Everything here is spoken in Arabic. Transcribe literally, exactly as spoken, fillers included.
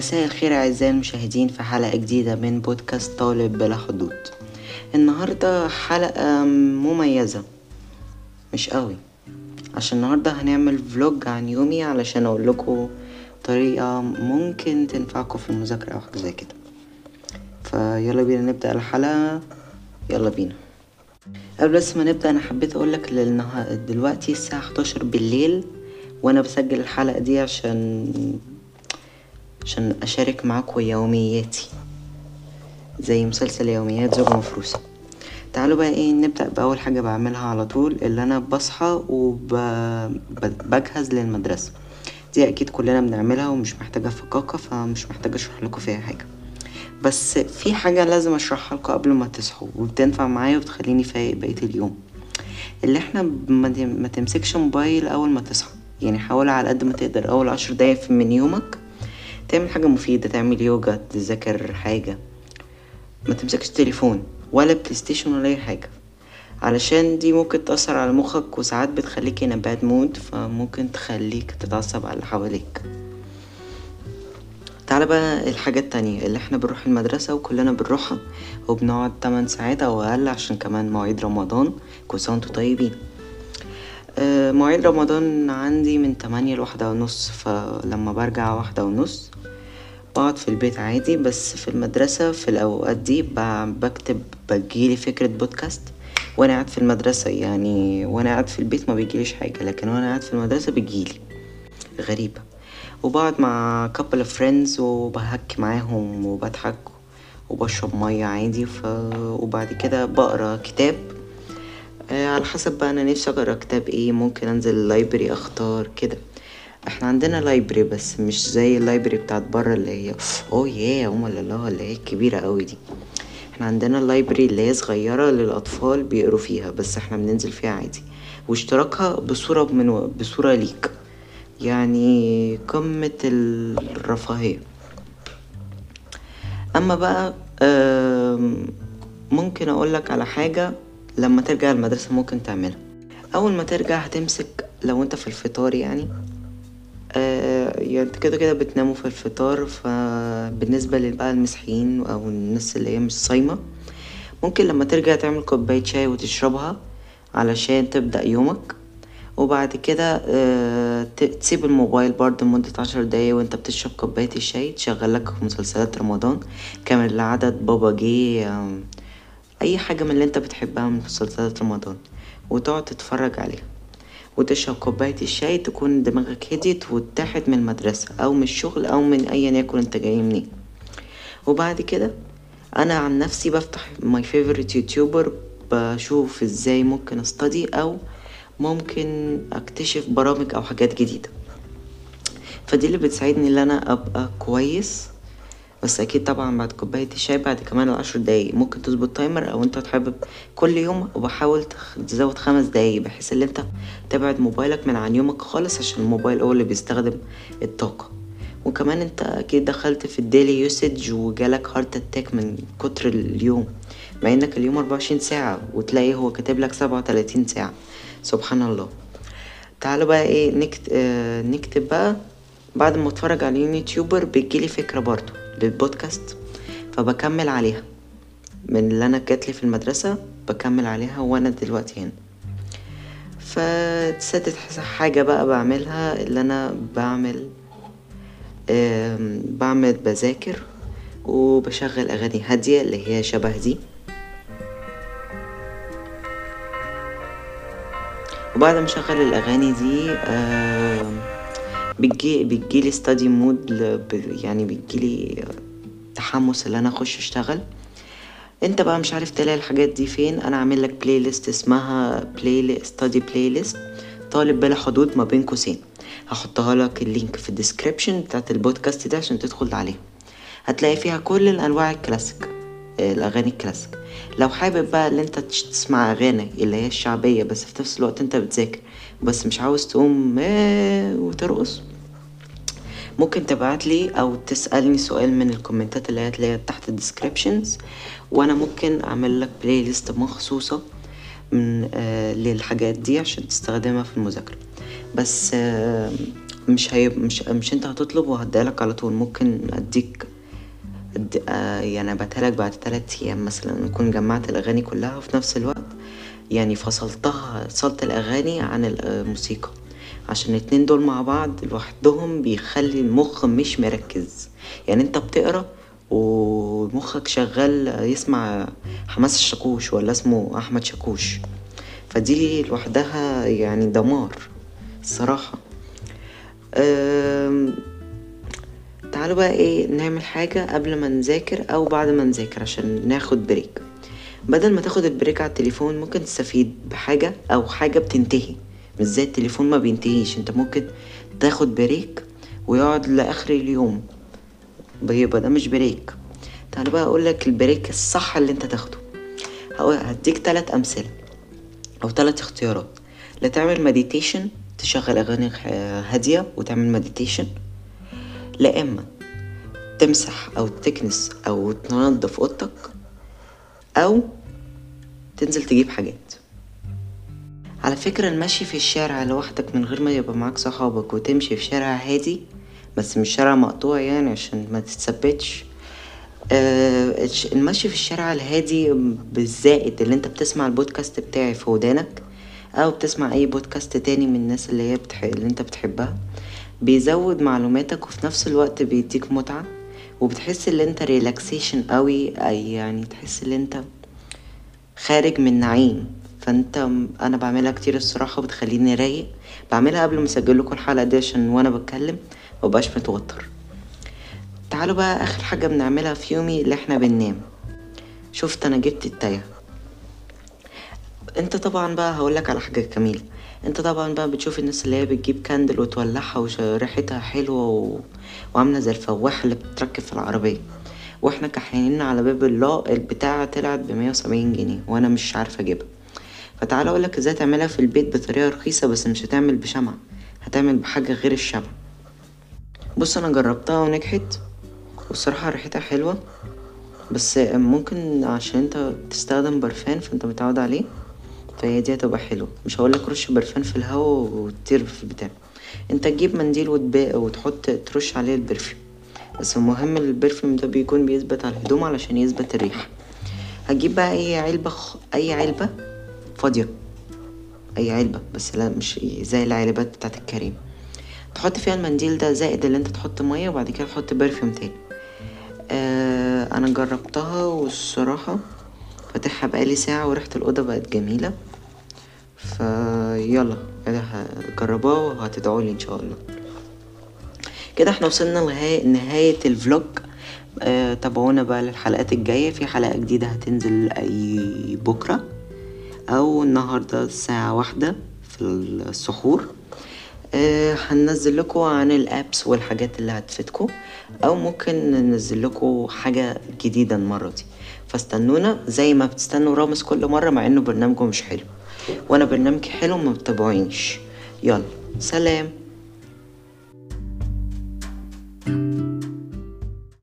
مساء الخير أعزائي المشاهدين في حلقة جديدة من بودكاست طالب بلا حدود. النهاردة حلقة مميزة مش قوي، عشان النهاردة هنعمل فلوج عن يومي علشان أقول لكم طريقة ممكن تنفعكم في المذاكرة أو حاجة زي كده. فيلا بينا نبدأ الحلقة، يلا بينا. قبل بس ما نبدأ أنا حبيت أقولك للنها... دلوقتي الساعة حداشر بالليل وأنا بسجل الحلقة دي عشان عشان أشارك معاكم يومياتي زي مسلسل يوميات زوجة مفروسة. تعالوا بقى ايه نبدأ بأول حاجة بعملها على طول، اللي أنا بصحى وبجهز للمدرسة. دي أكيد كلنا بنعملها ومش محتاجة فقاقة، فمش محتاجة أشرح لكم فيها حاجة، بس في حاجة لازم أشرحها لكم قبل ما تصحوا وبتنفع معايا وبتخليني فايق بقية اليوم. اللي احنا ما تمسكش موبايل أول ما تصحى، يعني حاول على قد ما تقدر أول عشر دقايق من يومك تعمل حاجة مفيدة، تعمل يوجا، تذاكر حاجة. ما تمسكش تليفون ولا بلاي ستيشن ولا اي حاجه، علشان دي ممكن تأثر على مخك وساعات بتخليك in a bad mood، فممكن تخليك تتعصب على اللي حواليك. تعال بقى الحاجة التانية اللي احنا بنروح المدرسة وكلنا بنروحها وبنقعد تمن ساعات او اقل عشان كمان مواعيد رمضان. كل سنة وانتم طيبين. اه مواعيد رمضان عندي من تمانية لواحدة ونص، فلما برجع واحدة ونص بقعد في البيت عادي. بس في المدرسة في الأوقات دي بكتب، بجيلي فكرة بودكاست وانا قاعد في المدرسة، يعني وانا قاعد في البيت ما بيجيليش حاجة، لكن وانا قاعد في المدرسة بيجيلي غريبة. وبقعد مع couple of friends وبهك معاهم وبضحك وبشرب مية عادي. ف... وبعد كده بقرأ كتاب على حسب بقى انا نفسي اقرأ كتاب ايه. ممكن انزل اللايبرري اختار كده. احنا عندنا لايبرري بس مش زي اللايبرري بتاعت برا اللي هي اوه ياه ام الله اللي هي كبيرة قوي دي. احنا عندنا اللايبرري اللي هي صغيرة للاطفال بيقروا فيها، بس احنا بننزل فيها عادي واشتراكها بصورة من بصورة ليك، يعني قمة الرفاهية. اما بقى ممكن اقولك على حاجة لما ترجع المدرسة ممكن تعملها. اول ما ترجع هتمسك، لو انت في الفطار يعني آه يعني كده كده بتناموا في الفطار، فبالنسبة لبقى المسيحيين او الناس اللي هي مش صايمة ممكن لما ترجع تعمل كوباية شاي وتشربها علشان تبدأ يومك. وبعد كده آه تسيب الموبايل برضه لمدة عشر دقايق وانت بتشرب كوباية الشاي، تشغل لك مسلسلات رمضان كامل العدد، بابا جه، آه اي حاجة من اللي انت بتحبها من مسلسلات رمضان وتقعد تتفرج عليها وتشرب كوباية الشاي، تكون دماغك هديت واتحد من المدرسة او من الشغل او من ايا يكن انت جاي منين. وبعد كده انا عن نفسي بفتح my favorite يوتيوبر، بشوف ازاي ممكن استدي او ممكن اكتشف برامج او حاجات جديدة، فدي اللي بتساعدني ان انا ابقى كويس. بس اكيد طبعا بعد كوباية الشاي بعد كمان العشر دقايق ممكن تظبط تايمر او انت تحب كل يوم، وبحاول تزود خمس دقايق بحيث ان انت تبعد موبايلك من عن يومك خالص، عشان الموبايل هو اللي بيستخدم الطاقة. وكمان انت اكيد دخلت في الديلي يوسج وجالك هارت اتاك من كتر اليوم، مع انك اليوم اربعة وعشرين ساعة وتلاقي هو كاتب لك سبعة وتلاتين ساعة. سبحان الله. تعالوا بقى ايه نكت... اه نكتب بقى. بعد ما اتفرج على اليوتيوبر بيجيلي فكرة برضو للبودكاست، فبكمل عليها من اللي انا جاتلي في المدرسة، بكمل عليها وانا دلوقتي هنا. فتصدق حاجة بقى بعملها، اللي انا بعمل بعمل بذاكر وبشغل اغاني هادية اللي هي شبه دي. وبعد ما اشغل الاغاني دي بتجي بتجيلي ستادي مود، يعني بتجيلي تحمس اللي انا اخش اشتغل. انت بقى مش عارف تلاقي الحاجات دي فين، انا عامل لك بلاي ليست اسمها بلاي ستادي بلاي ليست طالب بلا حدود ما بين قوسين. هحطها لك اللينك في الديسكريبشن بتاعت البودكاست ده عشان تدخل عليه. هتلاقي فيها كل الانواع الكلاسيك، الاغاني الكلاسيك. لو حابب بقى اللي انت تسمع اغاني اللي هي الشعبية بس في نفس الوقت انت بتذاكر بس مش عاوز تقوم ايه وترقص، ممكن تبعت لي او تسألني سؤال من الكومنتات اللي هتلاقيها تحت الديسكريبشنز، وانا ممكن اعمل لك بلاي ليست مخصوصة من آه للحاجات دي عشان تستخدمها في المذاكرة. بس آه مش هي مش مش انت هتطلب وهديلك على طول، ممكن اديك أد... آه يعني ابعتهالك بعد تلات ايام مثلا، نكون جمعت الاغاني كلها في نفس الوقت، يعني فصلتها فصلت الاغاني عن الموسيقى، عشان الاتنين دول مع بعض لوحدهم بيخلي المخ مش مركز. يعني انت بتقرا ومخك شغال يسمع حماس الشاكوش ولا اسمه احمد شاكوش، فدي لوحدها يعني دمار الصراحة. أم... تعالوا بقى ايه نعمل حاجة قبل ما نذاكر او بعد ما نذاكر عشان ناخد بريك. بدل ما تاخد البريك على التليفون ممكن تستفيد بحاجة او حاجة بتنتهي، مش زي التليفون ما بينتهيش، انت ممكن تاخد بريك ويقعد لاخر اليوم، بيبقى ده مش بريك. تعال بقى اقولك البريك الصح اللي انت تاخده. هديك تلات امثلة او تلات اختيارات: لا تعمل مديتيشن، تشغل اغاني هادية وتعمل مديتيشن، لا اما تمسح او تكنس او تنظف اوضتك، او تنزل تجيب حاجات. على فكرة المشي في الشارع لوحدك من غير ما يبقى معاك صحابك وتمشي في شارع هادي، بس مش شارع مقطوع يعني عشان ما تتثبتش، آه المشي في الشارع الهادي بالزائد اللي انت بتسمع البودكاست بتاعي في ودانك، او بتسمع اي بودكاست تاني من الناس اللي هي بتح... اللي انت بتحبها، بيزود معلوماتك وفي نفس الوقت بيديك متعة، وبتحس ان انت ريلاكسيشن قوي، اي يعني تحس ان انت خارج من نعيم. فانت انا بعملها كتير الصراحة، بتخليني رايق، بعملها قبل ما اسجل لكم الحلقة دي عشان وانا بتكلم مبقاش متوتر. تعالوا بقى اخر حاجة بنعملها في يومي اللي احنا بننام. شفت انا جبت التايه. انت طبعا بقى هقولك على حاجة جميلة، انت طبعا بقى بتشوف الناس اللي هي بتجيب كاندل وتولعها وريحتها حلوة و... وعاملة زي الفواحة اللي بتتركب في العربية، واحنا كحيانين على باب الله البتاعة طلعت بمية وسبعين جنيه وانا مش عارفة اجيبها. فتعال اقولك ازاي تعملها في البيت بطريقة رخيصة، بس مش هتعمل بشمع، هتعمل بحاجة غير الشمع. بص انا جربتها ونجحت، والصراحة ريحتها حلوة، بس ممكن عشان انت تستخدم برفان فانت متعود عليه، فهي دي هتبقى حلوة. مش هقولك رش برفان في الهوا وتطير في البتاع، انت تجيب منديل وتباقى وتحط ترش عليه البرفيوم، بس المهم البرفيوم ده بيكون بيثبت على الهدوم علشان يثبت الريحة. هتجيب بقى اي علبة خ... اي علبة فاضية، اي علبة بس لا مش زي العلبات بتاعت الكريم، تحط فيها المنديل ده زائد اللي انت تحط مية، وبعد كده تحط برفيوم تاني. آه انا جربتها والصراحة فاتحها بقالي ساعة وريحة الأوضة بقت جميلة، فيلا جربوها وهتدعولي ان شاء الله. كده احنا وصلنا لنهاية نهاية الفلوج. آه تابعونا بقى للحلقات الجاية، في حلقة جديدة هتنزل اي بكرة او النهاردة الساعة واحدة في السحور. آه هننزل لكم عن الابس والحاجات اللي هتفيدكم، او ممكن ننزل لكم حاجة جديدة المرة دي، فاستنونا زي ما بتستنوا رامز كل مرة، مع انه برنامجه مش حلو وانا برنامجي حلو ما بتابعونيش. يلا سلام.